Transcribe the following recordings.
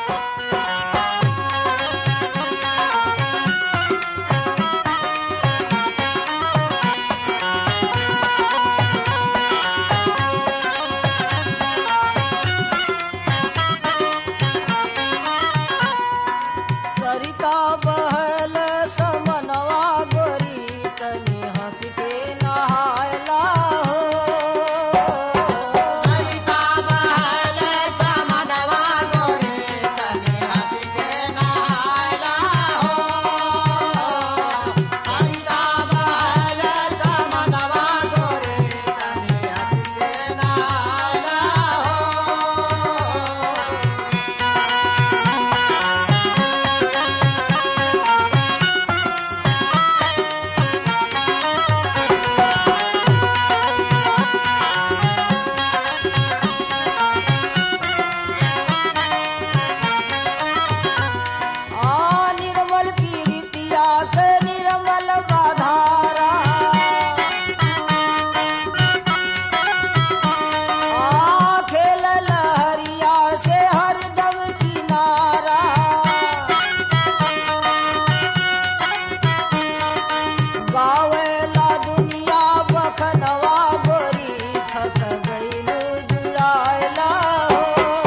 सरिता बहल समनवा गोरी तनी हंस के नहायला हो। सरिता बहल समनवा गोरी तनी हंस के नहायला हो। सरिता बहल समनवा गोरी तनी हंस के नहायला हो। निर्मल पीरितिया के निर्मल बाधारा खेल लहरिया से हरदम किनारा गावेला दुनिया बखनवा गोरी थक गईलू जुड़ायला हो।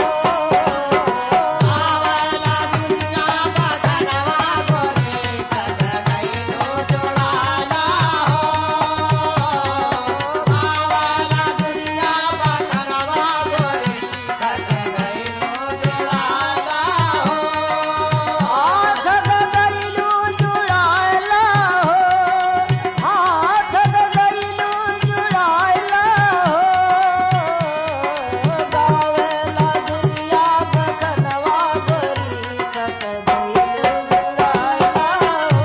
आवेला दुनिया बखनवा गोरी थक गईलू जुड़ायला हो। आवेला दुनिया बखनवा गोरी थक गईलू जुड़ायला हो। थक गईलू जुड़ायला हो। थक गईलू जुड़ायला हो। गावेला दुनिया बखनवा गोरी थक गईलू जुड़ायला हो।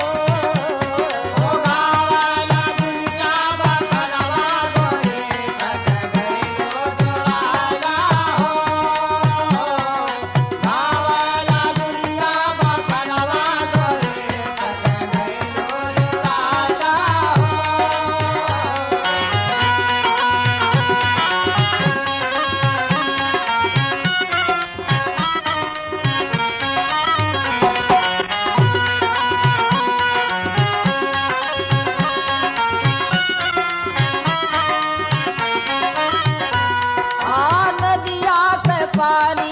गावेला दुनिया बखनवा गोरी थक गईलू जुड़ायला हो। गावेला दुनिया बखनवा गोरी थक गईलू जुड़ायला नदिया के पानी